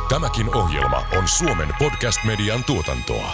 Tämäkin ohjelma on Suomen podcast-median tuotantoa.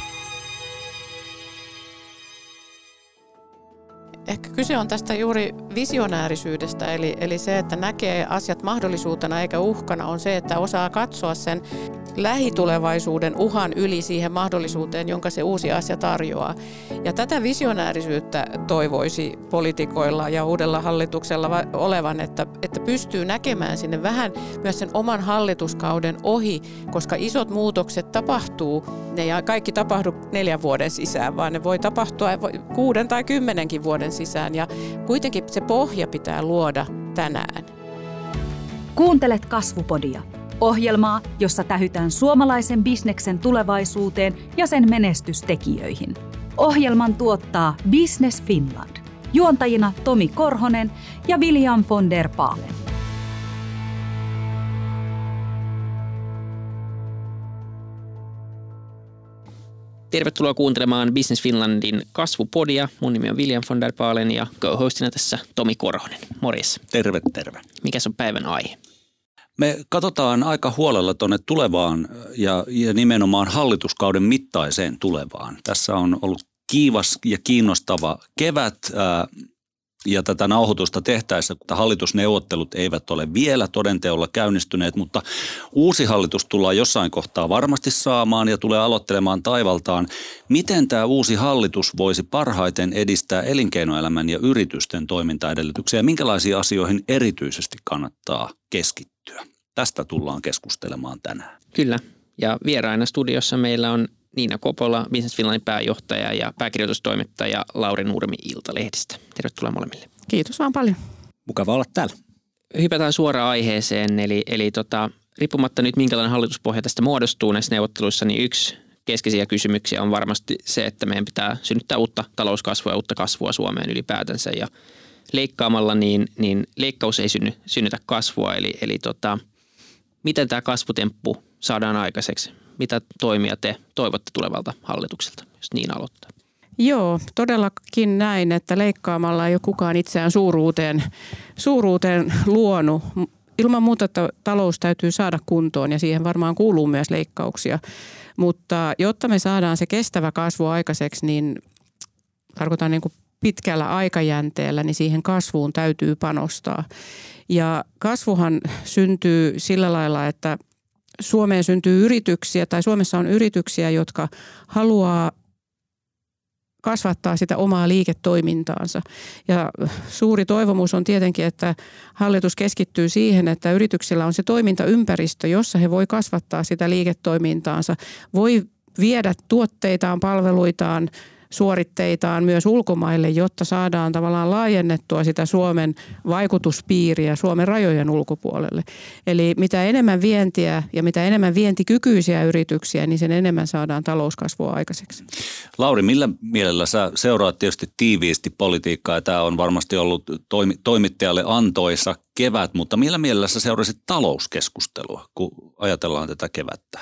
Ehkä kyse on tästä juuri visionäärisyydestä, eli se, että näkee asiat mahdollisuutena eikä uhkana, on se, että osaa katsoa sen lähitulevaisuuden uhan yli siihen mahdollisuuteen, jonka se uusi asia tarjoaa. Ja tätä visionäärisyyttä toivoisi poliitikoilla ja uudella hallituksella olevan, että pystyy näkemään sinne vähän myös sen oman hallituskauden ohi, koska isot muutokset tapahtuu, ne ei kaikki tapahdu 4 vuoden sisään, vaan ne voi tapahtua 6 tai 10 vuoden sisään, ja kuitenkin se pohja pitää luoda tänään. Kuuntelet Kasvupodia, ohjelmaa, jossa tähytään suomalaisen bisneksen tulevaisuuteen ja sen menestystekijöihin. Ohjelman tuottaa Business Finland. Juontajina Tomi Korhonen ja William von der Baalen. Tervetuloa kuuntelemaan Business Finlandin Kasvupodia. Mun nimi on William von der Baalen ja co-hostina tässä Tomi Korhonen. Morjes. Terve, terve. Mikäs on päivän aihe? Me katsotaan aika huolella tuonne tulevaan ja nimenomaan hallituskauden mittaiseen tulevaan. Tässä on ollut kiivas ja kiinnostava kevät ja tätä nauhoitusta tehtäessä, että hallitusneuvottelut eivät ole vielä todenteolla käynnistyneet, mutta uusi hallitus tullaan jossain kohtaa varmasti saamaan ja tulee aloittelemaan taivaltaan. Miten tämä uusi hallitus voisi parhaiten edistää elinkeinoelämän ja yritysten toimintaedellytyksiä ja minkälaisiin asioihin erityisesti kannattaa keskittyä? Tästä tullaan keskustelemaan tänään. Kyllä, ja vieraina studiossa meillä on Niina Kopola, Business Finlandin pääjohtaja ja pääkirjoitustoimittaja Lauri Nurmi Iltalehdestä. Tervetuloa molemmille. Kiitos vaan paljon. Mukava olla täällä. Hypätään suoraan aiheeseen, eli riippumatta nyt minkälainen hallituspohja tästä muodostuu näissä neuvotteluissa, niin yksi keskeisiä kysymyksiä on varmasti se, että meidän pitää synnyttää uutta talouskasvua ja uutta kasvua Suomeen ylipäätänsä, ja leikkaamalla niin leikkaus ei synnytä kasvua, eli miten tämä kasvutemppu saadaan aikaiseksi? Mitä toimia te toivotte tulevalta hallitukselta, jos niin aloittaa? Joo, todellakin näin, että leikkaamalla ei ole kukaan itseään suuruuteen luonut. Ilman muuta, että talous täytyy saada kuntoon ja siihen varmaan kuuluu myös leikkauksia. Mutta jotta me saadaan se kestävä kasvu aikaiseksi, niin tarkoitan niin kuin pitkällä aikajänteellä, niin siihen kasvuun täytyy panostaa. Ja kasvuhan syntyy sillä lailla, että Suomeen syntyy yrityksiä tai Suomessa on yrityksiä, jotka haluaa kasvattaa sitä omaa liiketoimintaansa. Ja suuri toivomus on tietenkin, että hallitus keskittyy siihen, että yrityksillä on se toimintaympäristö, jossa he voi kasvattaa sitä liiketoimintaansa, voi viedä tuotteitaan, palveluitaan, suoritteitaan myös ulkomaille, jotta saadaan tavallaan laajennettua sitä Suomen vaikutuspiiriä Suomen rajojen ulkopuolelle. Eli mitä enemmän vientiä ja mitä enemmän vientikykyisiä yrityksiä, niin sen enemmän saadaan talouskasvua aikaiseksi. Lauri, millä mielellä sä seuraat tietysti tiiviisti politiikkaa ja tämä on varmasti ollut toimittajalle antoisa kevät, mutta millä mielellä sä seurasit talouskeskustelua, kun ajatellaan tätä kevättä?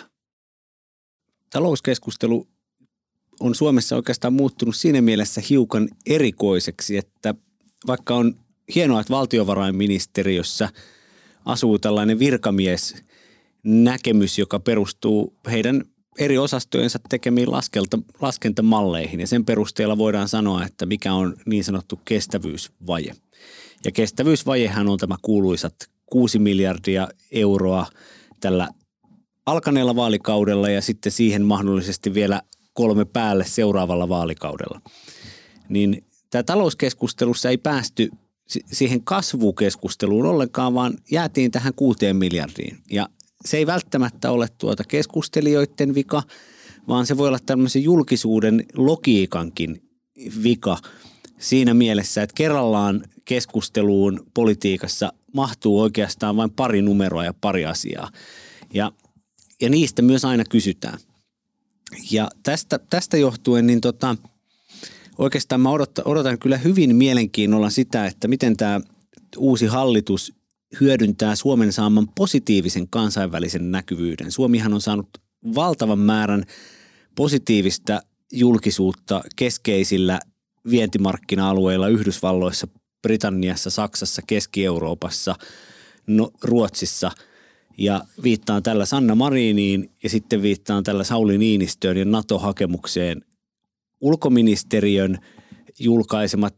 Talouskeskustelu on Suomessa oikeastaan muuttunut siinä mielessä hiukan erikoiseksi, että vaikka on hienoa, että valtiovarainministeriössä asuu tällainen virkamiesnäkemys, joka perustuu heidän eri osastojensa tekemiin laskentamalleihin, ja sen perusteella voidaan sanoa, että mikä on niin sanottu kestävyysvaje. Ja kestävyysvajehan on tämä kuuluisat 6 miljardia euroa tällä alkaneella vaalikaudella ja sitten siihen mahdollisesti vielä 3 päälle seuraavalla vaalikaudella. Niin tämä talouskeskustelussa ei päästy siihen kasvukeskusteluun ollenkaan, vaan jäätiin tähän 6 miljardiin. Ja se ei välttämättä ole keskustelijoiden vika, vaan se voi olla tämmöisen julkisuuden logiikankin vika siinä mielessä, että kerrallaan keskusteluun politiikassa mahtuu oikeastaan vain pari numeroa ja pari asiaa. Ja niistä myös aina kysytään. Ja tästä johtuen niin oikeastaan mä odotan kyllä hyvin mielenkiinnolla sitä, että miten tämä uusi hallitus hyödyntää Suomen saaman positiivisen kansainvälisen näkyvyyden. Suomihan on saanut valtavan määrän positiivista julkisuutta keskeisillä vientimarkkina-alueilla Yhdysvalloissa, Britanniassa, Saksassa, Keski-Euroopassa, Ruotsissa. Ja viittaan tällä Sanna Mariniin ja sitten viittaan tällä Sauli Niinistöön ja NATO-hakemukseen. Ulkoministeriön julkaisemat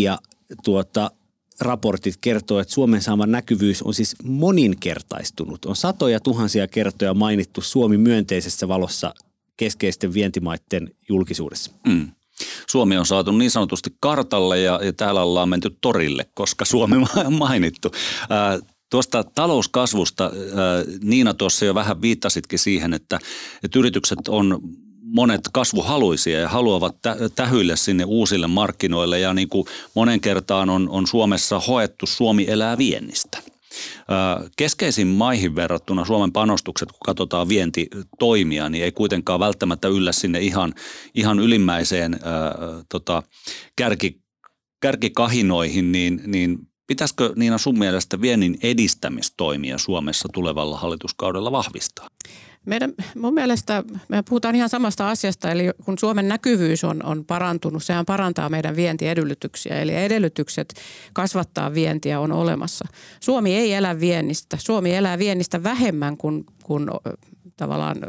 raportit kertoo, että Suomen saama näkyvyys on siis moninkertaistunut. On satoja tuhansia kertoja mainittu Suomi myönteisessä valossa keskeisten vientimaiden julkisuudessa. Suomi on saatu niin sanotusti kartalle ja täällä ollaan menty torille, koska Suomi on mainittu. Tuosta talouskasvusta Niina tuossa jo vähän viittasitkin siihen, että yritykset on monet kasvuhaluisia ja haluavat tähyillä sinne uusille markkinoille ja niin kuin monen kertaan on Suomessa hoettu Suomi elää viennistä. Keskeisin maihin verrattuna Suomen panostukset, kun katsotaan vientitoimia, niin ei kuitenkaan välttämättä yllä sinne ihan ylimmäiseen kärkikahinoihin, niin pitäisikö Niina sun mielestä viennin edistämistoimia Suomessa tulevalla hallituskaudella vahvistaa? Mun mielestä me puhutaan ihan samasta asiasta, eli kun Suomen näkyvyys on parantunut, sehän parantaa meidän vientiedellytyksiä, eli edellytykset kasvattaa vientiä on olemassa. Suomi ei elä viennistä, Suomi elää viennistä vähemmän kuin tavallaan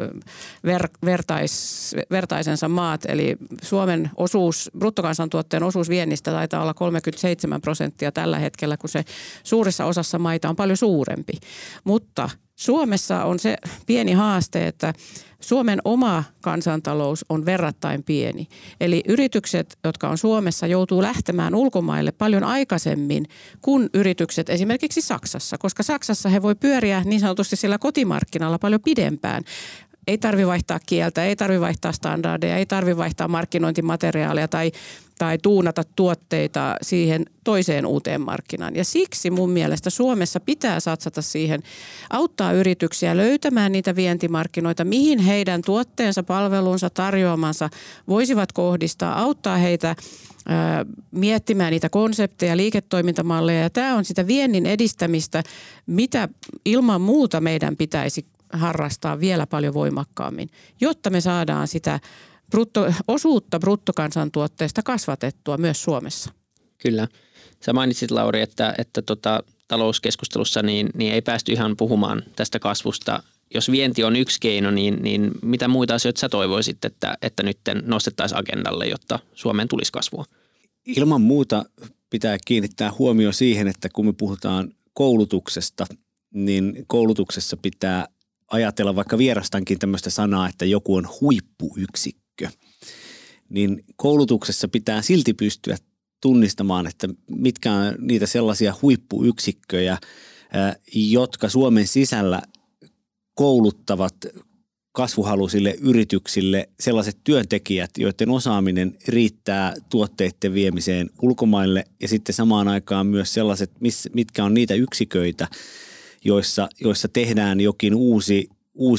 vertaisensa maat, eli Suomen osuus, bruttokansantuotteen osuus viennistä taitaa olla 37% tällä hetkellä, kun se suurissa osassa maita on paljon suurempi, mutta Suomessa on se pieni haaste, että Suomen oma kansantalous on verrattain pieni. Eli yritykset, jotka on Suomessa, joutuu lähtemään ulkomaille paljon aikaisemmin kuin yritykset esimerkiksi Saksassa, koska Saksassa he voi pyöriä niin sanotusti sillä kotimarkkinalla paljon pidempään. Ei tarvitse vaihtaa kieltä, ei tarvitse vaihtaa standardeja, ei tarvitse vaihtaa markkinointimateriaalia tai tuunata tuotteita siihen toiseen uuteen markkinaan. Ja siksi mun mielestä Suomessa pitää satsata siihen, auttaa yrityksiä löytämään niitä vientimarkkinoita, mihin heidän tuotteensa, palvelunsa, tarjoamansa voisivat kohdistaa, auttaa heitä miettimään niitä konsepteja, liiketoimintamalleja. Ja tämä on sitä viennin edistämistä, mitä ilman muuta meidän pitäisi harrastaa vielä paljon voimakkaammin, jotta me saadaan sitä osuutta bruttokansantuotteesta kasvatettua myös Suomessa. Kyllä. Sä mainitsit, Lauri, että talouskeskustelussa niin ei päästy ihan puhumaan tästä kasvusta. Jos vienti on yksi keino, niin mitä muita asioita sä toivoisit, että nyt nostettaisiin agendalle, jotta Suomeen tulisi kasvua? Ilman muuta pitää kiinnittää huomio siihen, että kun me puhutaan koulutuksesta, niin koulutuksessa pitää ajatella, vaikka vierastankin tämmöistä sanaa, että joku on huippuyksikkö, niin koulutuksessa pitää silti pystyä tunnistamaan, että mitkä on niitä sellaisia huippuyksikköjä, jotka Suomen sisällä kouluttavat kasvuhaluisille yrityksille sellaiset työntekijät, joiden osaaminen riittää tuotteiden viemiseen ulkomaille ja sitten samaan aikaan myös sellaiset, mitkä on niitä yksiköitä, joissa tehdään jokin uusi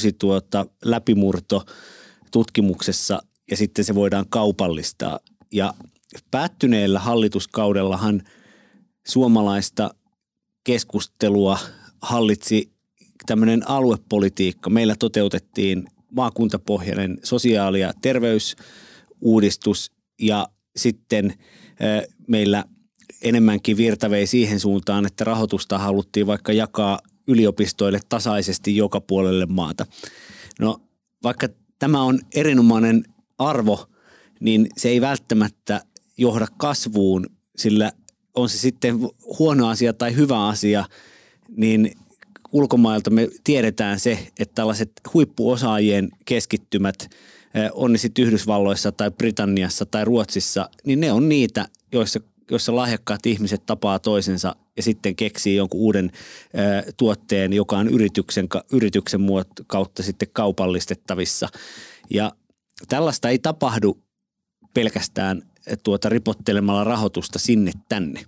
läpimurto tutkimuksessa ja sitten se voidaan kaupallistaa. Ja päättyneellä hallituskaudellahan suomalaista keskustelua hallitsi tämmöinen aluepolitiikka. Meillä toteutettiin maakuntapohjainen sosiaali- ja terveysuudistus ja sitten meillä enemmänkin virta vei siihen suuntaan, että rahoitusta haluttiin vaikka jakaa yliopistoille tasaisesti joka puolelle maata. No vaikka tämä on erinomainen arvo, niin se ei välttämättä johda kasvuun, sillä on se sitten huono asia tai hyvä asia, niin ulkomailta me tiedetään se, että tällaiset huippuosaajien keskittymät, on ne sitten Yhdysvalloissa tai Britanniassa tai Ruotsissa, niin ne on niitä, joissa lahjakkaat ihmiset tapaa toisensa ja sitten keksii jonkun uuden tuotteen, joka on yrityksen kautta sitten kaupallistettavissa. Ja tällaista ei tapahdu pelkästään ripottelemalla rahoitusta sinne tänne.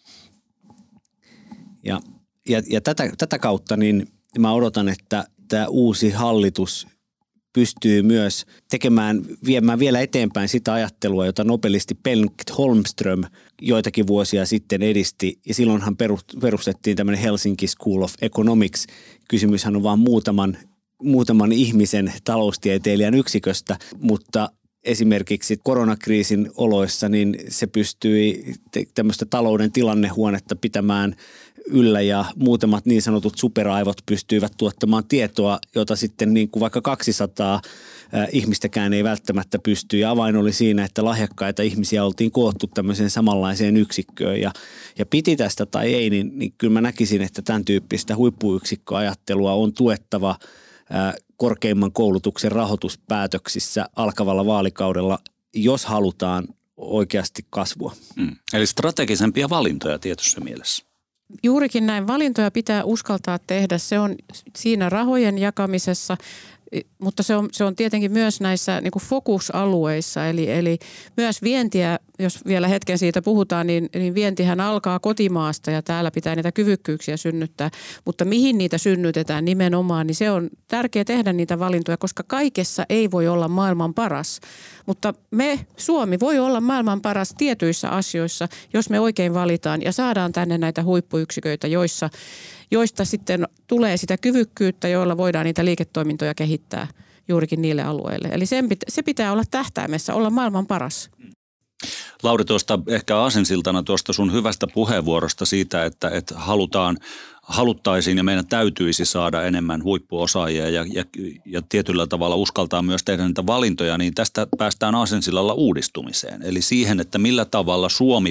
Ja tätä kautta niin mä odotan, että tämä uusi hallitus pystyy myös viemään vielä eteenpäin sitä ajattelua, jota nobelisti Bengt Holmström joitakin vuosia sitten edisti. Ja silloinhan perustettiin tämmöinen Helsinki School of Economics. Kysymyshän on vaan muutaman ihmisen taloustieteilijän yksiköstä, mutta esimerkiksi koronakriisin oloissa niin se pystyi tämmöistä talouden tilannehuonetta pitämään yllä ja muutamat niin sanotut superaivot pystyivät tuottamaan tietoa, jota sitten niin kuin vaikka 200 ihmistäkään ei välttämättä pysty. Ja avain oli siinä, että lahjakkaita ihmisiä oltiin koottu tämmöiseen samanlaiseen yksikköön ja piti tästä tai ei, niin kyllä mä näkisin, että tämän tyyppistä huippuyksikköajattelua on tuettava korkeimman koulutuksen rahoituspäätöksissä alkavalla vaalikaudella, jos halutaan oikeasti kasvua. Eli strategisempia valintoja tietyssä mielessä. Juurikin näin. Valintoja pitää uskaltaa tehdä. Se on siinä rahojen jakamisessa, mutta se on tietenkin myös näissä niin kuin fokusalueissa. Eli myös vientiä, jos vielä hetken siitä puhutaan, niin vientihän alkaa kotimaasta ja täällä pitää niitä kyvykkyyksiä synnyttää. Mutta mihin niitä synnytetään nimenomaan, niin se on tärkeää tehdä niitä valintoja, koska kaikessa ei voi olla maailman paras. Mutta Suomi voi olla maailman paras tietyissä asioissa, jos me oikein valitaan ja saadaan tänne näitä huippuyksiköitä, joista sitten tulee sitä kyvykkyyttä, joilla voidaan niitä liiketoimintoja kehittää juurikin niille alueille. Eli se pitää olla tähtäimessä, olla maailman paras. Lauri, tuosta ehkä aasinsiltana tuosta sun hyvästä puheenvuorosta siitä, että haluttaisiin ja meidän täytyisi saada enemmän huippuosaajia ja tietyllä tavalla uskaltaa myös tehdä niitä valintoja, niin tästä päästään aasinsillalla uudistumiseen. Eli siihen, että millä tavalla Suomi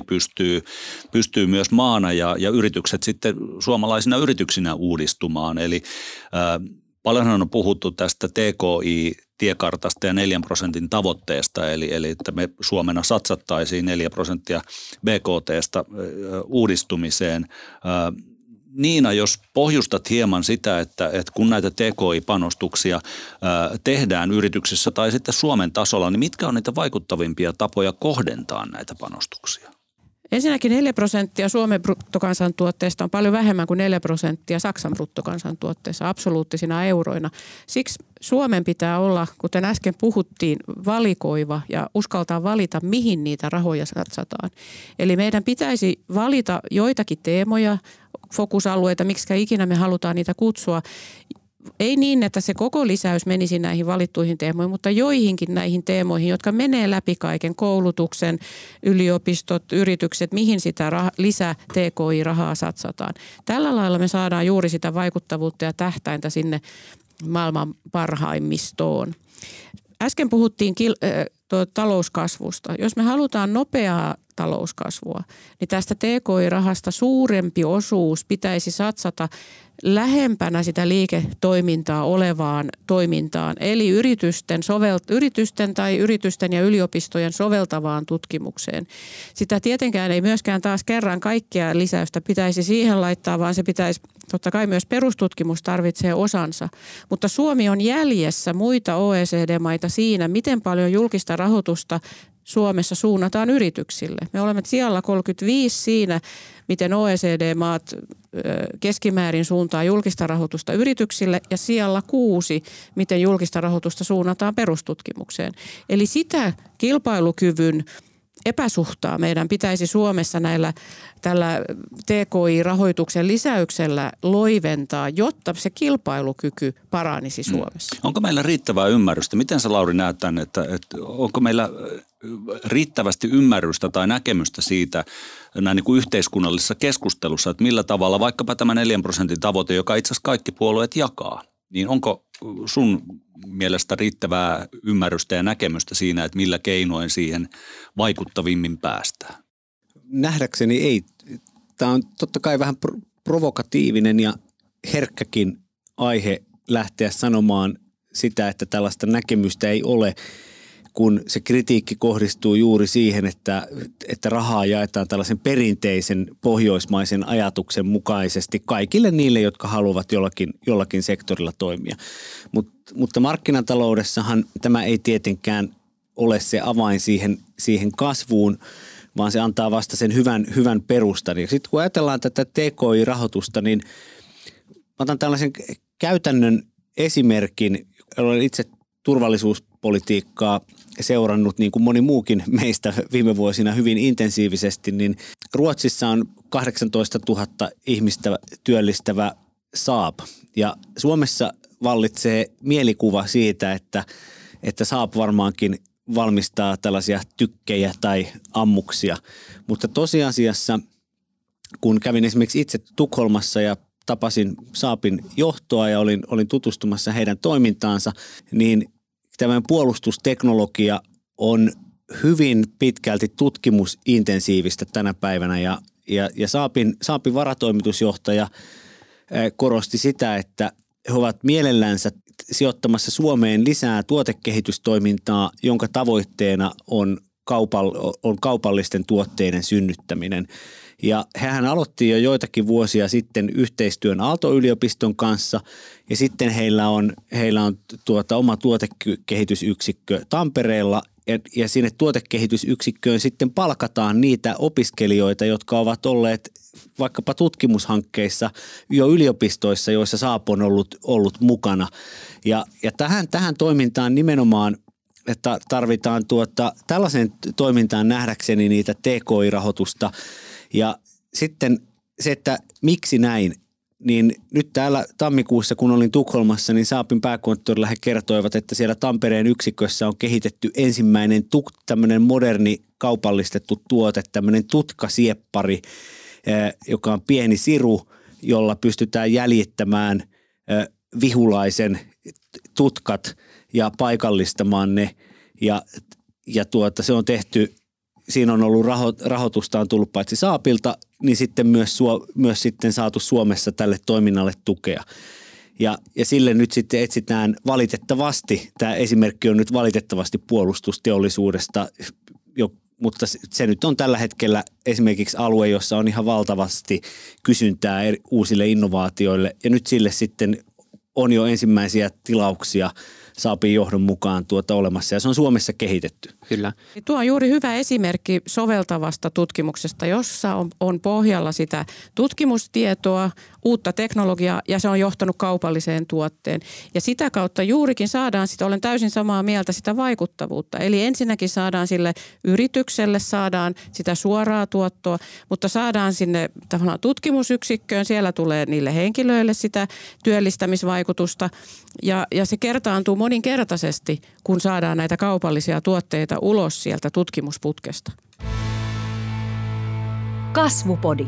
pystyy myös maana ja yritykset sitten suomalaisina yrityksinä uudistumaan. Eli paljonhan on puhuttu tästä TKI-tiekartasta ja 4% tavoitteesta, eli että me Suomena satsattaisiin 4% BKT:sta uudistumiseen. Niina, jos pohjustat hieman sitä, että kun näitä TKI-panostuksia tehdään yrityksissä tai sitten Suomen tasolla, niin mitkä on niitä vaikuttavimpia tapoja kohdentaa näitä panostuksia? Ensinnäkin 4% Suomen bruttokansantuotteesta on paljon vähemmän kuin 4% Saksan bruttokansantuotteessa absoluuttisina euroina. Siksi Suomen pitää olla, kuten äsken puhuttiin, valikoiva ja uskaltaa valita, mihin niitä rahoja satsataan. Eli meidän pitäisi valita joitakin teemoja, fokusalueita, miksi ikinä me halutaan niitä kutsua. Ei niin, että se koko lisäys menisi näihin valittuihin teemoihin, mutta joihinkin näihin teemoihin, jotka menee läpi kaiken koulutuksen, yliopistot, yritykset, mihin sitä lisää TKI-rahaa satsataan. Tällä lailla me saadaan juuri sitä vaikuttavuutta ja tähtäintä sinne maailman parhaimmistoon. Äsken puhuttiin talouskasvusta. Jos me halutaan nopeaa talouskasvua, niin tästä TKI-rahasta suurempi osuus pitäisi satsata lähempänä sitä liiketoimintaa olevaan toimintaan, eli yritysten ja yliopistojen soveltavaan tutkimukseen. Sitä tietenkään ei myöskään taas kerran kaikkea lisäystä pitäisi siihen laittaa, vaan se pitäisi, totta kai myös perustutkimus tarvitsee osansa, mutta Suomi on jäljessä muita OECD-maita siinä, miten paljon julkista rahoitusta Suomessa suunnataan yrityksille. Me olemme sijalla 35 siinä, miten OECD-maat keskimäärin suuntaa julkista rahoitusta yrityksille ja sijalla 6, miten julkista rahoitusta suunnataan perustutkimukseen. Eli sitä kilpailukyvyn epäsuhtaa meidän pitäisi Suomessa tällä TKI-rahoituksen lisäyksellä loiventaa, jotta se kilpailukyky paranisi Suomessa. Onko meillä riittävää ymmärrystä? Miten sä, Lauri, näet tämän, että onko meillä riittävästi ymmärrystä tai näkemystä siitä näin niin kuin yhteiskunnallisessa keskustelussa, että millä tavalla vaikkapa tämä 4% tavoite, joka itse asiassa kaikki puolueet jakaa, niin onko sun mielestä riittävää ymmärrystä ja näkemystä siinä, että millä keinoin siihen vaikuttavimmin päästään? Nähdäkseni ei. Tämä on totta kai vähän provokatiivinen ja herkkäkin aihe lähteä sanomaan sitä, että tällaista näkemystä ei ole, kun se kritiikki kohdistuu juuri siihen, että rahaa jaetaan tällaisen perinteisen pohjoismaisen ajatuksen mukaisesti kaikille niille, jotka haluavat jollakin sektorilla toimia. Mutta markkinataloudessahan tämä ei tietenkään ole se avain siihen kasvuun, vaan se antaa vasta sen hyvän perustan. Ja sitten kun ajatellaan tätä TKI-rahoitusta, niin otan tällaisen käytännön esimerkin. Olen itse turvallisuuspolitiikkaa seurannut niin kuin moni muukin meistä viime vuosina hyvin intensiivisesti, niin Ruotsissa on 18 000 ihmistä työllistävä Saab. Ja Suomessa vallitsee mielikuva siitä, että Saab varmaankin valmistaa tällaisia tykkejä tai ammuksia. Mutta tosiasiassa kun kävin esimerkiksi itse Tukholmassa ja tapasin Saabin johtoa ja olin tutustumassa heidän toimintaansa, niin tämä puolustusteknologia on hyvin pitkälti tutkimusintensiivistä tänä päivänä ja Saabin varatoimitusjohtaja korosti sitä, että he ovat mielellänsä sijoittamassa Suomeen lisää tuotekehitystoimintaa, jonka tavoitteena on kaupallisten tuotteiden synnyttäminen. Ja hän aloitti jo joitakin vuosia sitten yhteistyön Aalto-yliopiston kanssa ja sitten heillä on oma tuotekehitysyksikkö Tampereella ja sinne tuotekehitysyksikköön sitten palkataan niitä opiskelijoita, jotka ovat olleet vaikkapa tutkimushankkeissa jo yliopistoissa, joissa Saab on ollut mukana. Ja tähän toimintaan nimenomaan että tarvitaan tällaisen toimintaan nähdäkseni niitä TKI-rahoitusta. Ja sitten se, että miksi näin, niin nyt täällä tammikuussa, kun olin Tukholmassa, niin Saabin pääkonttorilla he kertoivat, että siellä Tampereen yksikössä on kehitetty ensimmäinen tämmöinen moderni kaupallistettu tuote, tämmöinen tutkasieppari, joka on pieni siru, jolla pystytään jäljittämään vihulaisen tutkat ja paikallistamaan ne. Ja se on tehty, siinä on ollut rahoitusta on tullut paitsi Saabilta, niin sitten myös sitten saatu Suomessa tälle toiminnalle tukea. Ja sille nyt sitten etsitään valitettavasti, tämä esimerkki on nyt valitettavasti puolustusteollisuudesta, mutta se nyt on tällä hetkellä esimerkiksi alue, jossa on ihan valtavasti kysyntää uusille innovaatioille ja nyt sille sitten on jo ensimmäisiä tilauksia Saabin johdon mukaan olemassa ja se on Suomessa kehitetty. Kyllä. Tuo on juuri hyvä esimerkki soveltavasta tutkimuksesta, jossa on pohjalla sitä tutkimustietoa, uutta teknologiaa ja se on johtanut kaupalliseen tuotteen. Ja sitä kautta juurikin saadaan sitä, olen täysin samaa mieltä, sitä vaikuttavuutta. Eli ensinnäkin saadaan sille yritykselle, saadaan sitä suoraa tuottoa, mutta saadaan sinne tavallaan tutkimusyksikköön, siellä tulee niille henkilöille sitä työllistämisvaikutusta ja se kertaantuu moninkertaisesti, kun saadaan näitä kaupallisia tuotteita ulos sieltä tutkimusputkesta. Kasvupodi.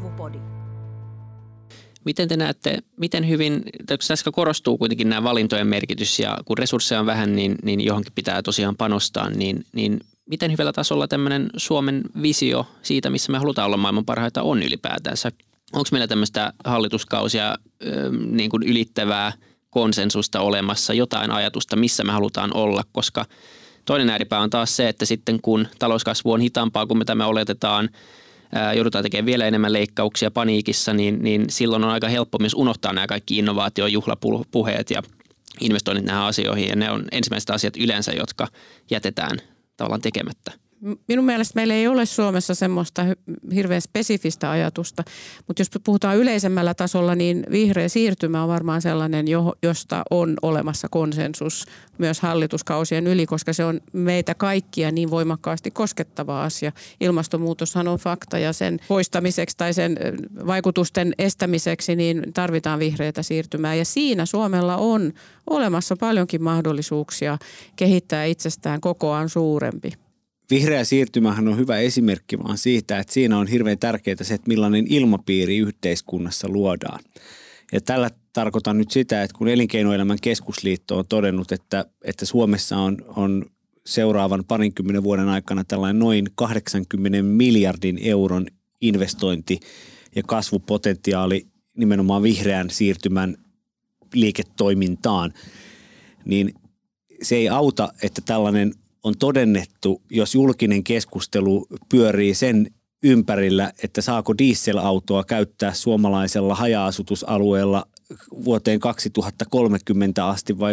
Miten te näette, miten hyvin, tässä korostuu kuitenkin nämä valintojen merkitys ja kun resursseja on vähän, niin johonkin pitää tosiaan panostaa, niin miten hyvällä tasolla tämmöinen Suomen visio siitä, missä me halutaan olla maailman parhaita on ylipäätänsä? Onko meillä tämmöistä hallituskausia niin kuin ylittävää konsensusta olemassa, jotain ajatusta, missä me halutaan olla, koska toinen ääripää on taas se, että sitten kun talouskasvu on hitaampaa kuin mitä me oletetaan, joudutaan tekemään vielä enemmän leikkauksia paniikissa, niin silloin on aika helppo myös unohtaa nämä kaikki innovaatiojuhlapuheet ja investoinnit näihin asioihin. Ja ne on ensimmäiset asiat yleensä, jotka jätetään tavallaan tekemättä. Minun mielestä meillä ei ole Suomessa semmoista hirveän spesifistä ajatusta, mutta jos puhutaan yleisemmällä tasolla, niin vihreä siirtymä on varmaan sellainen, josta on olemassa konsensus myös hallituskausien yli, koska se on meitä kaikkia niin voimakkaasti koskettava asia. Ilmastonmuutoshan on fakta ja sen poistamiseksi tai sen vaikutusten estämiseksi niin tarvitaan vihreätä siirtymää ja siinä Suomella on olemassa paljonkin mahdollisuuksia kehittää itsestään kokoaan suurempi. Vihreä siirtymähän on hyvä esimerkki vaan siitä, että siinä on hirveän tärkeää se, että millainen ilmapiiri yhteiskunnassa luodaan. Ja tällä tarkoitan nyt sitä, että kun Elinkeinoelämän keskusliitto on todennut, että Suomessa on seuraavan 20 vuoden aikana tällainen noin 80 miljardin euron investointi ja kasvupotentiaali nimenomaan vihreän siirtymän liiketoimintaan, niin se ei auta, että tällainen on todennettu, jos julkinen keskustelu pyörii sen ympärillä, että saako dieselautoa käyttää suomalaisella haja-asutusalueella vuoteen 2030 asti vai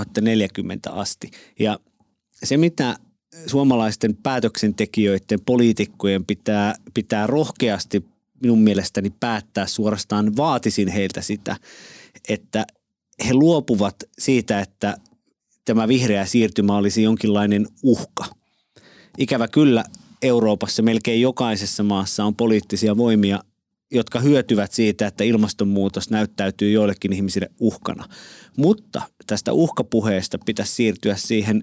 2040 asti. Ja se, mitä suomalaisten päätöksentekijöiden, poliitikkojen pitää rohkeasti minun mielestäni päättää, suorastaan vaatisin heiltä sitä, että he luopuvat siitä, että tämä vihreä siirtymä olisi jonkinlainen uhka. Ikävä kyllä Euroopassa melkein jokaisessa maassa on poliittisia voimia, jotka hyötyvät siitä, että ilmastonmuutos näyttäytyy joillekin ihmisille uhkana. Mutta tästä uhkapuheesta pitäisi siirtyä siihen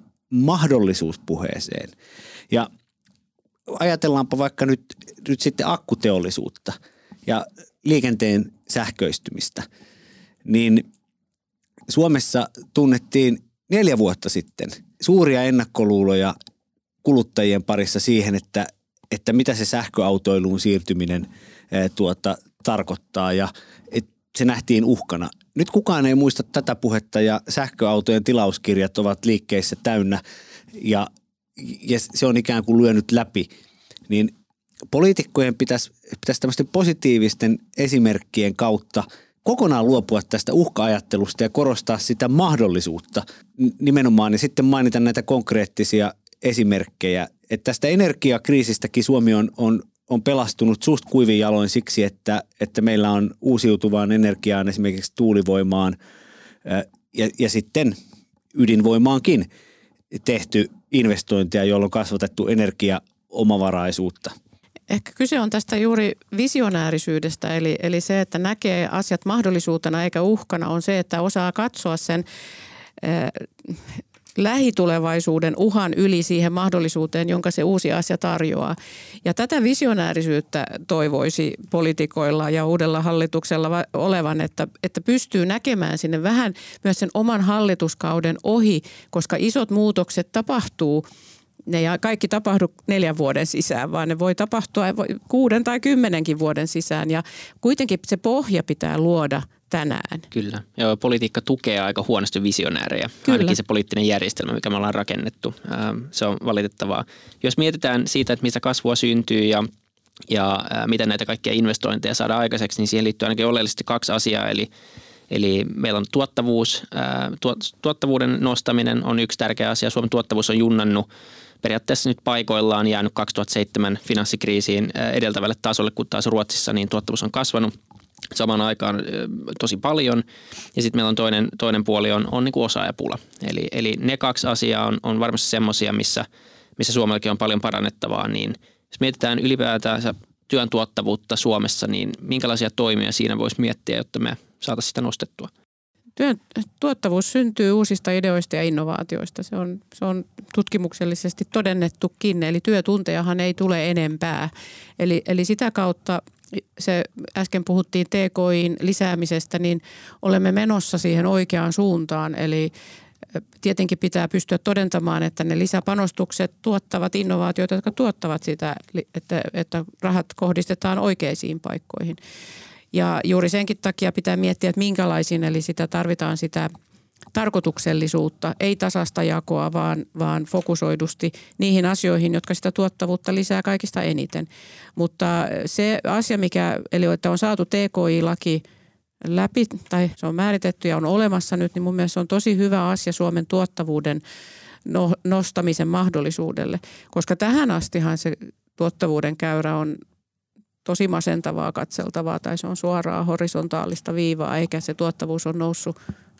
mahdollisuuspuheeseen. Ja ajatellaanpa vaikka nyt sitten akkuteollisuutta. ja liikenteen sähköistymistä, niin Suomessa tunnettiin 4 vuotta sitten suuria ennakkoluuloja kuluttajien parissa siihen, että mitä se sähköautoiluun siirtyminen tarkoittaa ja se nähtiin uhkana. Nyt kukaan ei muista tätä puhetta ja sähköautojen tilauskirjat ovat liikkeissä täynnä ja se on ikään kuin lyönyt läpi. Niin poliitikkojen pitäisi tämmöisten positiivisten esimerkkien kautta kokonaan luopua tästä uhka-ajattelusta ja korostaa sitä mahdollisuutta nimenomaan ja sitten mainita näitä konkreettisia esimerkkejä. Että tästä energiakriisistäkin Suomi on pelastunut suht kuivin jaloin siksi, että meillä on uusiutuvaan energiaan esimerkiksi tuulivoimaan ja sitten ydinvoimaankin tehty investointeja, joilla on kasvatettu energiaomavaraisuutta. Ehkä kyse on tästä juuri visionäärisyydestä, eli se, että näkee asiat mahdollisuutena eikä uhkana, on se, että osaa katsoa sen lähitulevaisuuden uhan yli siihen mahdollisuuteen, jonka se uusi asia tarjoaa. Ja tätä visionäärisyyttä toivoisi poliitikoilla ja uudella hallituksella olevan, että pystyy näkemään sinne vähän myös sen oman hallituskauden ohi, koska isot muutokset tapahtuu. Ne ei kaikki tapahdu 4 vuoden sisään, vaan ne voi tapahtua 6 tai 10 vuoden sisään. Ja kuitenkin se pohja pitää luoda tänään. Kyllä. Ja politiikka tukee aika huonosti visionäärejä. Kyllä. Ainakin se poliittinen järjestelmä, mikä me ollaan rakennettu. Se on valitettavaa. Jos mietitään siitä, että mistä kasvua syntyy ja miten näitä kaikkia investointeja saadaan aikaiseksi, niin siihen liittyy ainakin oleellisesti 2 asiaa. Eli meillä on tuottavuus. Tuottavuuden nostaminen on yksi tärkeä asia. Suomen tuottavuus on junnannut periaatteessa nyt paikoillaan jäänyt 2007 finanssikriisiin edeltävälle tasolle, kun taas Ruotsissa niin tuottavuus on kasvanut samaan aikaan tosi paljon. Ja sitten meillä on toinen puoli on niin kuin osaajapula. Eli ne 2 asiaa on varmasti semmoisia, missä Suomellakin on paljon parannettavaa. Niin jos mietitään ylipäätään työn tuottavuutta Suomessa, niin minkälaisia toimia siinä voisi miettiä, jotta me saataisiin sitä nostettua? Työn tuottavuus syntyy uusista ideoista ja innovaatioista. Se on tutkimuksellisesti todennettukin, eli työtuntejahan ei tule enempää. Eli sitä kautta se äsken puhuttiin TKI:n lisäämisestä, niin olemme menossa siihen oikeaan suuntaan. Eli tietenkin pitää pystyä todentamaan, että ne lisäpanostukset tuottavat innovaatioita, jotka tuottavat sitä, että rahat kohdistetaan oikeisiin paikkoihin. Ja juuri senkin takia pitää miettiä, että minkälaisiin, eli sitä tarvitaan sitä tarkoituksellisuutta, ei tasasta jakoa, vaan fokusoidusti niihin asioihin, jotka sitä tuottavuutta lisää kaikista eniten. Mutta se asia, eli että on saatu TKI-laki läpi, tai se on määritetty ja on olemassa nyt, niin mun mielestä se on tosi hyvä asia Suomen tuottavuuden nostamisen mahdollisuudelle, koska tähän astihan se tuottavuuden käyrä on tosi masentavaa katseltavaa tai se on suoraa horisontaalista viivaa, eikä se tuottavuus on noussut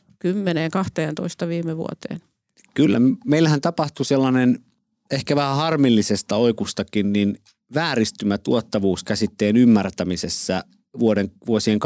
10-12 viime vuoteen. Kyllä, meillähän tapahtui sellainen ehkä vähän harmillisesta oikustakin, niin vääristymä tuottavuuskäsitteen ymmärtämisessä vuosien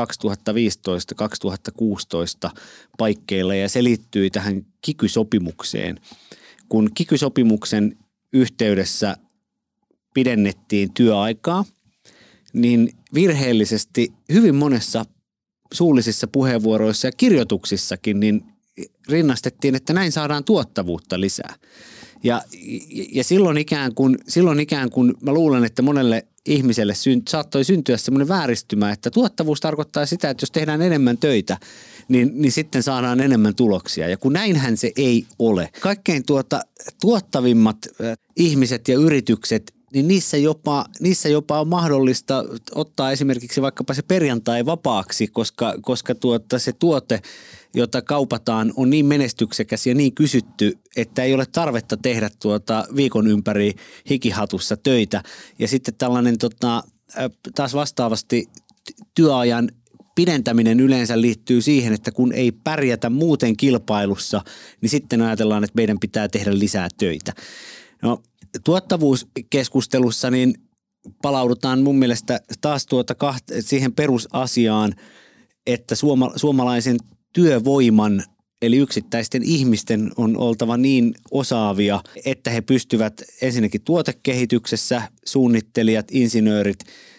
2015-2016 paikkeilla ja se liittyi tähän kiky-sopimukseen. Kun kiky-sopimuksen yhteydessä pidennettiin työaikaa, niin virheellisesti hyvin monessa suullisissa puheenvuoroissa ja kirjoituksissakin niin rinnastettiin, että näin saadaan tuottavuutta lisää. Ja silloin ikään kuin mä luulen, että monelle ihmiselle saattoi syntyä semmoinen vääristymä, että tuottavuus tarkoittaa sitä, että jos tehdään enemmän töitä, niin sitten saadaan enemmän tuloksia. Ja kun näinhän se ei ole. Kaikkein tuottavimmat ihmiset ja yritykset, niin niissä jopa on mahdollista ottaa esimerkiksi vaikkapa se perjantai vapaaksi, koska se tuote, jota kaupataan, on niin menestyksekäs ja niin kysytty, että ei ole tarvetta tehdä viikon ympäri hikihatussa töitä. Ja sitten tällainen taas vastaavasti työajan pidentäminen yleensä liittyy siihen, että kun ei pärjätä muuten kilpailussa, niin sitten ajatellaan, että meidän pitää tehdä lisää töitä. No, tuottavuuskeskustelussa niin palaudutaan mun mielestä taas siihen perusasiaan, että suomalaisen työvoiman eli yksittäisten ihmisten on oltava niin osaavia, että he pystyvät ensinnäkin tuotekehityksessä, suunnittelijat, insinöörit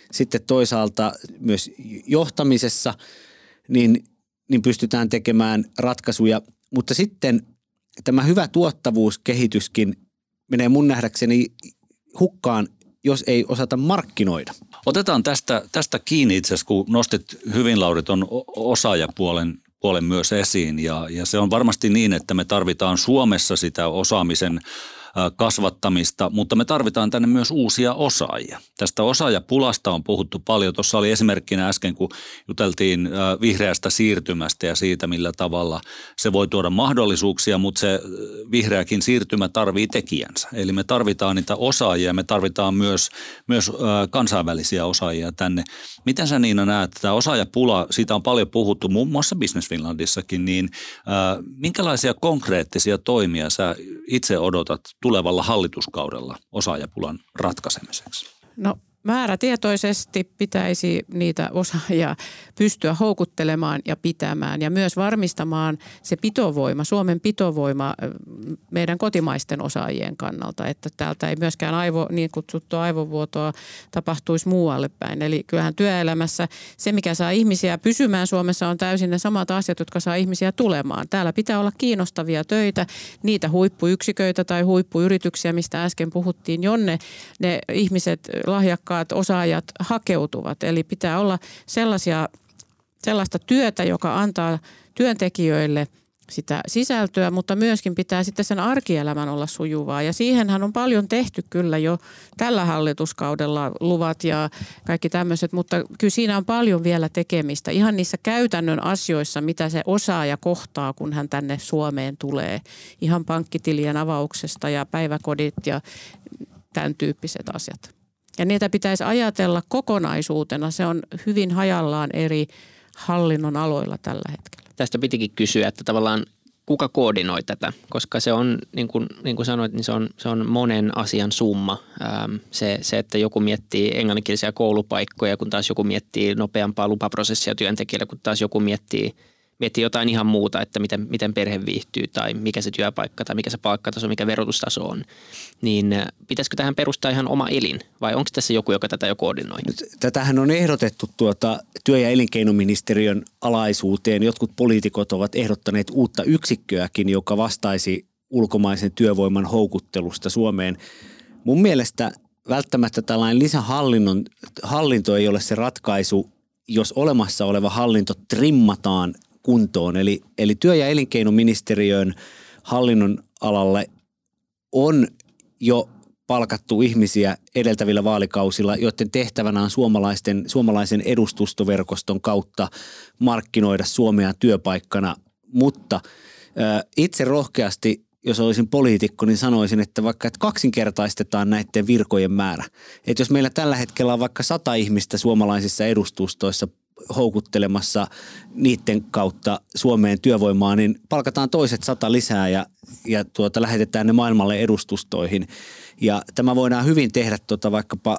sitten toisaalta myös johtamisessa, niin pystytään tekemään ratkaisuja. Mutta sitten tämä hyvä tuottavuuskehityskin menee mun nähdäkseni hukkaan, jos ei osata markkinoida. Otetaan tästä kiinni itse asiassa, kun nostit hyvin, Lauri, ton osaajapuolen myös esiin. Ja se on varmasti niin, että me tarvitaan Suomessa sitä osaamisen kasvattamista, mutta me tarvitaan tänne myös uusia osaajia. Tästä osaajapulasta on puhuttu paljon. Tuossa oli esimerkkinä äsken, kun juteltiin vihreästä siirtymästä ja siitä, millä tavalla se voi tuoda mahdollisuuksia, mutta se vihreäkin siirtymä tarvii tekijänsä. Eli me tarvitaan niitä osaajia, me tarvitaan myös kansainvälisiä osaajia tänne. Miten sä, Niina, näet, että tämä osaajapula, siitä on paljon puhuttu muun muassa Business Finlandissakin, niin minkälaisia konkreettisia toimia sä itse odotat tulevalla hallituskaudella osaajapulan ratkaisemiseksi? No, määrätietoisesti pitäisi niitä osaajia pystyä houkuttelemaan ja pitämään ja myös varmistamaan se pitovoima, Suomen pitovoima meidän kotimaisten osaajien kannalta, että täältä ei myöskään niin kutsuttua aivovuotoa tapahtuisi muualle päin. Eli kyllähän työelämässä se, mikä saa ihmisiä pysymään Suomessa, on täysin ne samat asiat, jotka saa ihmisiä tulemaan. Täällä pitää olla kiinnostavia töitä, niitä huippuyksiköitä tai huippuyrityksiä, mistä äsken puhuttiin, jonne ne ihmiset, lahjakkaat osaajat hakeutuvat. Eli pitää olla sellaista työtä, joka antaa työntekijöille sitä sisältöä, mutta myöskin pitää sitten sen arkielämän olla sujuvaa. Ja siihenhän on paljon tehty kyllä jo tällä hallituskaudella, luvat ja kaikki tämmöiset, mutta kyllä siinä on paljon vielä tekemistä. Ihan niissä käytännön asioissa, mitä se osaaja kohtaa, kun hän tänne Suomeen tulee. Ihan pankkitilien avauksesta ja päiväkodit ja tämän tyyppiset asiat. Ja niitä pitäisi ajatella kokonaisuutena. Se on hyvin hajallaan eri hallinnon aloilla tällä hetkellä. Tästä pitikin kysyä, että tavallaan kuka koordinoi tätä, koska se on, niin kuin sanoit, niin se on monen asian summa. Se, että joku miettii englanninkielisiä koulupaikkoja, kun taas joku miettii nopeampaa lupaprosessia työntekijälle, kun taas joku miettii jotain ihan muuta, että miten perhe viihtyy tai mikä se työpaikka tai mikä se palkkataso, mikä verotustaso on. Niin pitäisikö tähän perustaa ihan oma elin vai onko tässä joku, joka tätä jo koordinoi? Tätähän on ehdotettu työ- ja elinkeinoministeriön alaisuuteen. Jotkut poliitikot ovat ehdottaneet uutta yksikköäkin, joka vastaisi ulkomaisen työvoiman houkuttelusta Suomeen. Mun mielestä välttämättä tällainen lisähallinto ei ole se ratkaisu, jos olemassa oleva hallinto trimmataan kuntoon. Eli työ- ja elinkeinoministeriön hallinnon alalle on jo palkattu ihmisiä edeltävillä vaalikausilla, joiden tehtävänä on suomalaisen edustustoverkoston kautta markkinoida Suomea työpaikkana. Mutta itse rohkeasti, jos olisin poliitikko, niin sanoisin, että vaikka kaksinkertaistetaan näiden virkojen määrä. Että jos meillä tällä hetkellä on vaikka 100 ihmistä suomalaisissa edustustoissa houkuttelemassa niiden kautta Suomeen työvoimaa, niin palkataan toiset 100 lisää ja lähetetään ne maailmalle edustustoihin. Ja tämä voidaan hyvin tehdä vaikkapa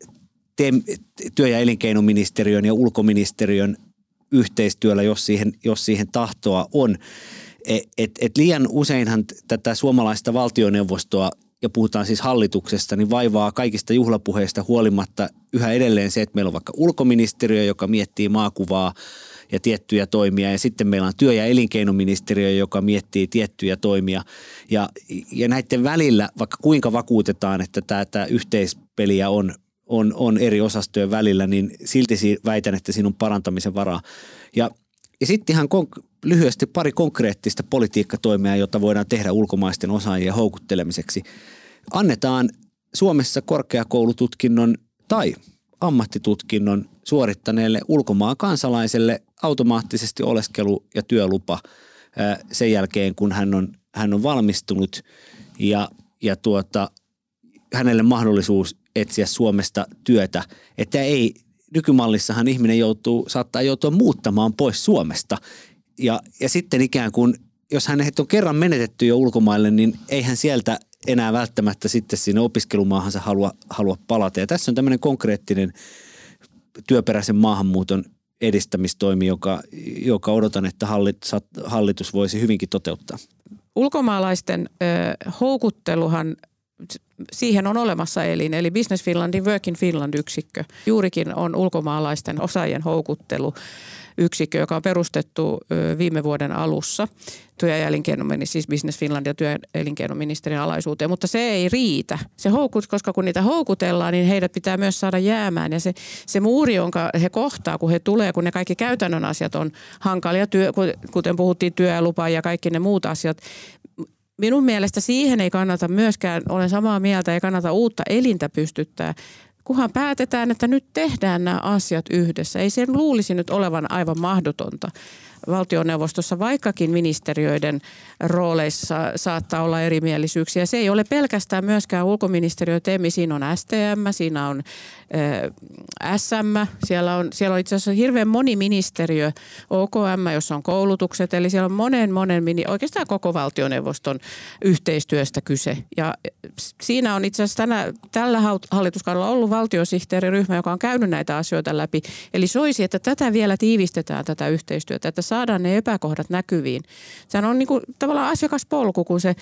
työ- ja elinkeinoministeriön ja ulkoministeriön yhteistyöllä, jos siihen tahtoa on. Et liian useinhan tätä suomalaista valtioneuvostoa, ja puhutaan siis hallituksesta, niin vaivaa kaikista juhlapuheista huolimatta yhä edelleen se, että meillä on vaikka ulkoministeriö, joka miettii maakuvaa ja tiettyjä toimia, ja sitten meillä on työ- ja elinkeinoministeriö, joka miettii tiettyjä toimia. Ja näiden välillä, vaikka kuinka vakuutetaan, että tämä yhteispeliä on eri osastojen välillä, niin silti väitän, että siinä on parantamisen varaa. Ja sitten ihan lyhyesti pari konkreettista politiikkatoimia, jota voidaan tehdä ulkomaisten osaajien houkuttelemiseksi. Annetaan Suomessa korkeakoulututkinnon tai ammattitutkinnon suorittaneelle ulkomaan kansalaiselle automaattisesti oleskelu- ja työlupa sen jälkeen, kun hän on valmistunut ja hänelle mahdollisuus etsiä Suomesta työtä, että ei nykymallissahan ihminen saattaa joutua muuttamaan pois Suomesta ja sitten ikään kuin, jos hänet on kerran menetetty jo ulkomaille, niin ei hän sieltä enää välttämättä sitten sinne opiskelumaahansa halua palata. Ja tässä on tämmöinen konkreettinen työperäisen maahanmuuton edistämistoimi, joka odotan, että hallitus voisi hyvinkin toteuttaa. Ulkomaalaisten houkutteluhan siihen on olemassa elin, eli Business Finlandin Work in Finland-yksikkö. Juurikin on ulkomaalaisten osaajien houkutteluyksikkö, joka on perustettu viime vuoden alussa siis Business Finland ja työ- ja elinkeinoministerin alaisuuteen, mutta se ei riitä. Se koska kun niitä houkutellaan, niin heidät pitää myös saada jäämään ja se muuri, jonka he kohtaa, kun he tulee, kun ne kaikki käytännön asiat on hankalia, kuten puhuttiin työlupa ja kaikki ne muut asiat. Minun mielestä siihen ei kannata myöskään, olen samaa mieltä, ei kannata uutta elintä pystyttää, kunhan päätetään, että nyt tehdään nämä asiat yhdessä. Ei sen luulisi nyt olevan aivan mahdotonta valtioneuvostossa, vaikkakin ministeriöiden rooleissa saattaa olla erimielisyyksiä. Se ei ole pelkästään myöskään ulkoministeriö TEMI, siinä on STM, siinä on SM, siellä on itse asiassa hirveän moni ministeriö, OKM, jossa on koulutukset, eli siellä on oikeastaan koko valtioneuvoston yhteistyöstä kyse. Ja siinä on itse asiassa tällä hallituskaudella ollut valtiosihteeriryhmä, joka on käynyt näitä asioita läpi. Eli soisi, että tätä vielä tiivistetään, tätä yhteistyötä, että saadaan ne epäkohdat näkyviin. Sehän on niin kuin tavallaan asiakaspolku, kun se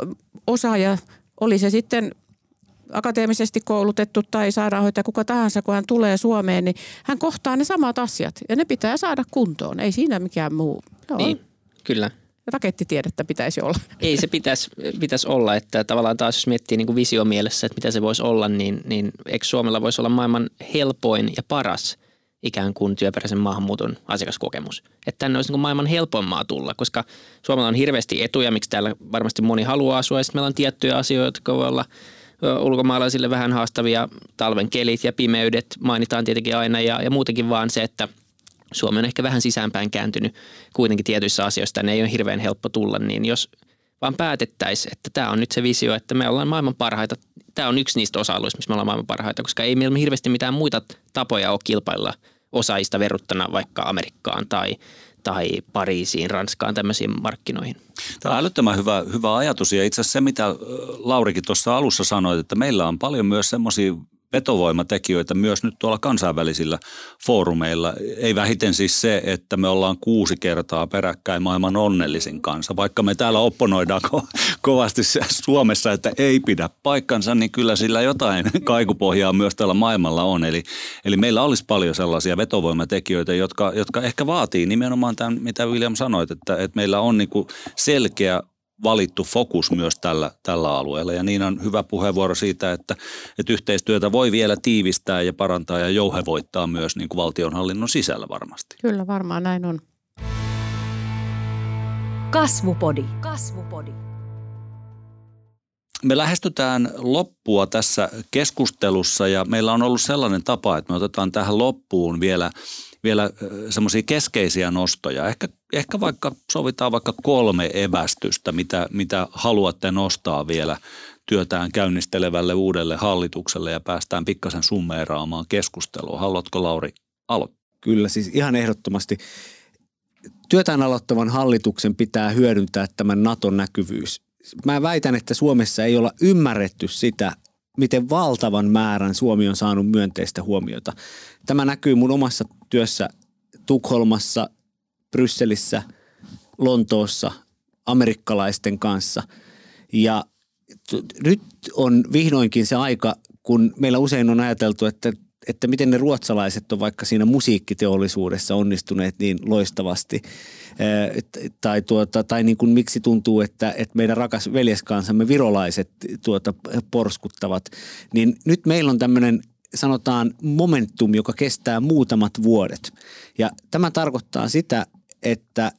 osaaja, oli se sitten akateemisesti koulutettu tai sairaanhoitaja, kuka tahansa, kun hän tulee Suomeen, niin hän kohtaa ne samat asiat ja ne pitää saada kuntoon. Ei siinä mikään muu. Joo. Niin, kyllä. Rakettitiedettä pitäisi olla. Ei se pitäisi olla, että tavallaan taas jos miettii niin kuin visio mielessä, että mitä se voisi olla, niin eikö Suomella voisi olla maailman helpoin ja paras ikään kuin työperäisen maahanmuuton asiakaskokemus. Että tänne olisi niin kuin maailman helpoin maa tulla, koska Suomella on hirveästi etuja, miksi täällä varmasti moni haluaa asua. Ja sitten meillä on tiettyjä asioita, jotka voi olla ulkomaalaisille vähän haastavia, talven kelit ja pimeydet mainitaan tietenkin aina ja muutenkin vaan se, että Suomi on ehkä vähän sisäänpäin kääntynyt kuitenkin tietyissä asioissa, tänne ei ole hirveän helppo tulla, niin jos vaan päätettäisiin, että tämä on nyt se visio, että me ollaan maailman parhaita, tämä on yksi niistä osa-alueista, missä me ollaan maailman parhaita, koska ei meillä hirveästi mitään muita tapoja ole kilpailla osaajista verrattuna vaikka Amerikkaan tai Pariisiin, Ranskaan, tämmöisiin markkinoihin. Tämä on älyttömän hyvä ajatus ja itse asiassa se, mitä Laurikin tuossa alussa sanoi, että meillä on paljon myös semmoisia vetovoimatekijöitä myös nyt tuolla kansainvälisillä foorumeilla. Ei vähiten siis se, että me ollaan 6 kertaa peräkkäin maailman onnellisin kansa. Vaikka me täällä opponoidaan kovasti Suomessa, että ei pidä paikkansa, niin kyllä sillä jotain kaikupohjaa myös täällä maailmalla on. Eli meillä olisi paljon sellaisia vetovoimatekijöitä, jotka ehkä vaatii nimenomaan tämän, mitä William sanoit, että meillä on niinku selkeä valittu fokus myös tällä alueella ja niin on hyvä puheenvuoro siitä, että yhteistyötä voi vielä tiivistää ja parantaa ja jouhevoittaa myös niin kuin valtionhallinnon sisällä varmasti. Kyllä varmaan näin on. Kasvupodi. Me lähestytään loppua tässä keskustelussa ja meillä on ollut sellainen tapa, että me otetaan tähän loppuun vielä semmoisia keskeisiä nostoja. Ehkä vaikka sovitaan vaikka 3 evästystä, mitä haluatte nostaa vielä työtään käynnistelevälle uudelle hallitukselle ja päästään pikkasen summeeraamaan keskustelua. Haluatko Lauri aloittaa? Kyllä, siis ihan ehdottomasti. Työtään aloittavan hallituksen pitää hyödyntää tämän Naton näkyvyys. Mä väitän, että Suomessa ei olla ymmärretty sitä, miten valtavan määrän Suomi on saanut myönteistä huomiota. Tämä näkyy mun omassa työssä Tukholmassa, Brysselissä, Lontoossa, amerikkalaisten kanssa. Ja nyt on vihdoinkin se aika, kun meillä usein on ajateltu, että miten ne ruotsalaiset on vaikka siinä musiikkiteollisuudessa onnistuneet niin loistavasti. Tai niin kuin miksi tuntuu, että meidän rakas veljeskansamme virolaiset porskuttavat. Niin nyt meillä on tämmöinen sanotaan momentum, joka kestää muutamat vuodet. Ja tämä tarkoittaa sitä, että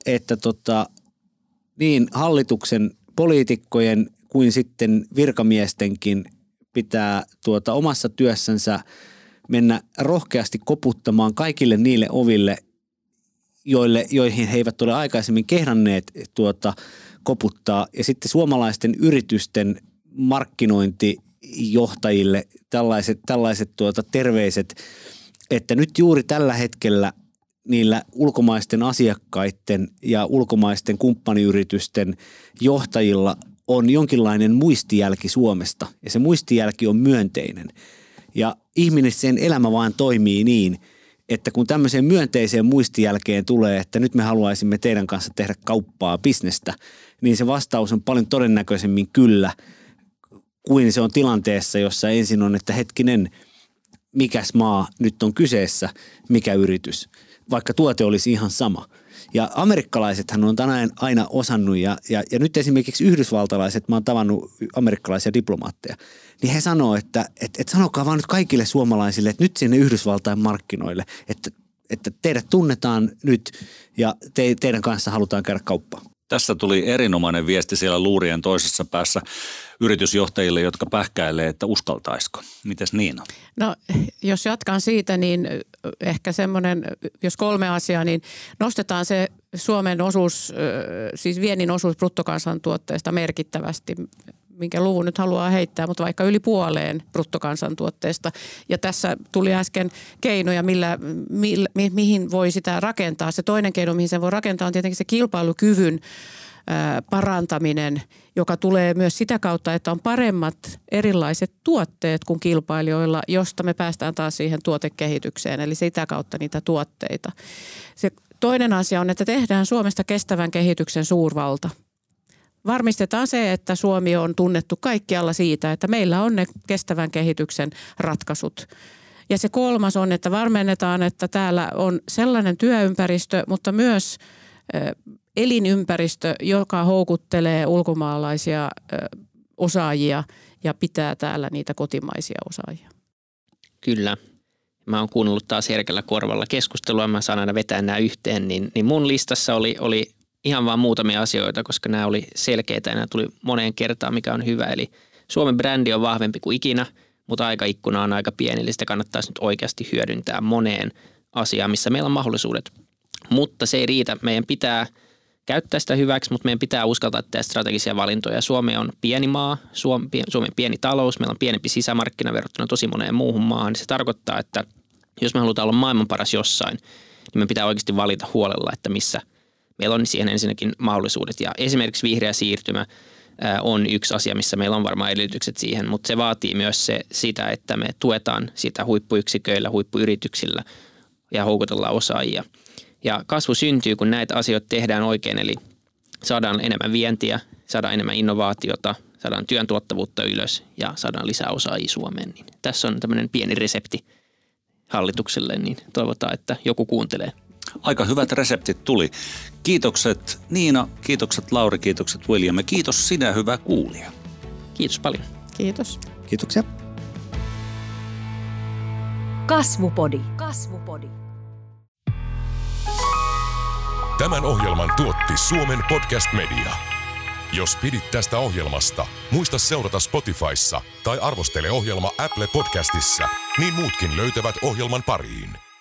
niin hallituksen, poliitikkojen kuin sitten virkamiestenkin pitää omassa työssänsä mennä rohkeasti koputtamaan kaikille niille oville, joihin he eivät ole aikaisemmin kehdanneet koputtaa. Ja sitten suomalaisten yritysten markkinointijohtajille tällaiset terveiset, että nyt juuri tällä hetkellä niillä ulkomaisten asiakkaiden ja ulkomaisten kumppaniyritysten johtajilla on jonkinlainen muistijälki Suomesta ja se muistijälki on myönteinen. Ja ihmisen elämä vaan toimii niin, että kun tämmöiseen myönteiseen muistijälkeen tulee, että nyt me haluaisimme teidän kanssa tehdä kauppaa, bisnestä, niin se vastaus on paljon todennäköisemmin kyllä, kuin se on tilanteessa, jossa ensin on, että hetkinen, mikäs maa nyt on kyseessä, mikä yritys, vaikka tuote olisi ihan sama. Ja amerikkalaisethan on aina osannut ja nyt esimerkiksi yhdysvaltalaiset, mä oon tavannut amerikkalaisia diplomaatteja, niin he sanoo, että sanokaa vaan nyt kaikille suomalaisille, että nyt sinne Yhdysvaltain markkinoille, että teidät tunnetaan nyt ja teidän kanssa halutaan käydä kauppaa. Tässä tuli erinomainen viesti siellä luurien toisessa päässä yritysjohtajille, jotka pähkäilee, että uskaltaisiko. Mites Niina? No jos jatkan siitä, niin ehkä semmoinen, jos 3 asiaa, niin nostetaan se Suomen osuus, siis viennin osuus bruttokansantuotteesta merkittävästi, minkä luvun nyt haluaa heittää, mutta vaikka yli puoleen bruttokansantuotteesta. Ja tässä tuli äsken keinoja, mihin voi sitä rakentaa. Se toinen keino, mihin se voi rakentaa, on tietenkin se kilpailukyvyn parantaminen, joka tulee myös sitä kautta, että on paremmat erilaiset tuotteet kuin kilpailijoilla, josta me päästään taas siihen tuotekehitykseen, eli sitä kautta niitä tuotteita. Se toinen asia on, että tehdään Suomesta kestävän kehityksen suurvalta. Varmistetaan se, että Suomi on tunnettu kaikkialla siitä, että meillä on ne kestävän kehityksen ratkaisut. Ja se 3 on, että varmennetaan, että täällä on sellainen työympäristö, mutta myös elinympäristö, joka houkuttelee ulkomaalaisia osaajia ja pitää täällä niitä kotimaisia osaajia. Kyllä. Mä oon kuunnellut taas herkällä korvalla keskustelua, mä saan aina vetää nämä yhteen, niin mun listassa oli ihan vaan muutamia asioita, koska nämä oli selkeitä ja nämä tuli moneen kertaan, mikä on hyvä. Eli Suomen brändi on vahvempi kuin ikinä, mutta aikaikkuna on aika pieni, eli sitä kannattaisi nyt oikeasti hyödyntää moneen asiaan, missä meillä on mahdollisuudet. Mutta se ei riitä. Meidän pitää käyttää sitä hyväksi, mutta meidän pitää uskaltaa tehdä strategisia valintoja. Suomi on pieni maa, Suomen pieni talous, meillä on pienempi sisämarkkina verrattuna tosi moneen muuhun maahan. Se tarkoittaa, että jos me halutaan olla maailman paras jossain, niin me pitää oikeasti valita huolella, että missä meillä on siihen ensinnäkin mahdollisuudet. Ja esimerkiksi vihreä siirtymä on yksi asia, missä meillä on varmaan edellytykset siihen, mutta se vaatii myös sitä, että me tuetaan sitä huippuyksiköillä, huippuyrityksillä ja houkutellaan osaajia. Ja kasvu syntyy, kun näitä asioita tehdään oikein, eli saadaan enemmän vientiä, saadaan enemmän innovaatiota, saadaan työn tuottavuutta ylös ja saadaan lisää osaajia Suomeen. Niin tässä on tämmöinen pieni resepti hallitukselle, niin toivotaan, että joku kuuntelee. Aika hyvät reseptit tuli. Kiitokset Niina, kiitokset Lauri, kiitokset William ja kiitos sinä, hyvä kuulija. Kiitos paljon. Kiitos. Kiitoksia. Kasvupodi. Kasvupodi. Tämän ohjelman tuotti Suomen Podcast Media. Jos pidit tästä ohjelmasta, muista seurata Spotifyssa tai arvostele ohjelma Apple Podcastissa, niin muutkin löytävät ohjelman pariin.